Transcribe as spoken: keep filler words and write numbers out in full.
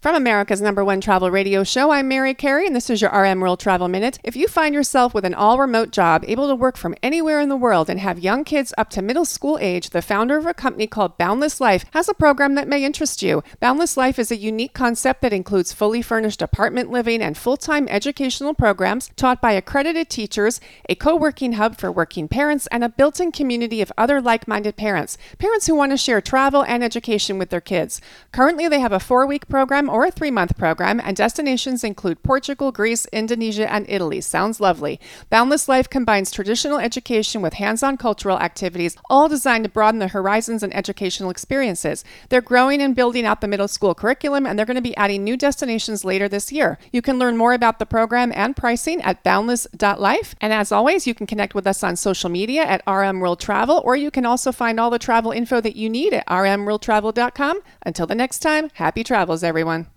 From America's number one travel radio show, I'm Mary Carey, and this is your R M World Travel Minute. If you find yourself with an all-remote job, able to work from anywhere in the world, and have young kids up to middle school age, the founder of a company called Boundless Life has a program that may interest you. Boundless Life is a unique concept that includes fully furnished apartment living and full-time educational programs taught by accredited teachers, a co-working hub for working parents, and a built-in community of other like-minded parents, parents who want to share travel and education with their kids. Currently, they have a four-week program or a three-month program, and destinations include Portugal, Greece, Indonesia, and Italy. Sounds lovely. Boundless Life combines traditional education with hands-on cultural activities, all designed to broaden the horizons and educational experiences. They're growing and building out the middle school curriculum, and they're going to be adding new destinations later this year. You can learn more about the program and pricing at boundless dot life. And as always, you can connect with us on social media at R M World Travel, or you can also find all the travel info that you need at r m world travel dot com. Until the next time, happy travels, everyone.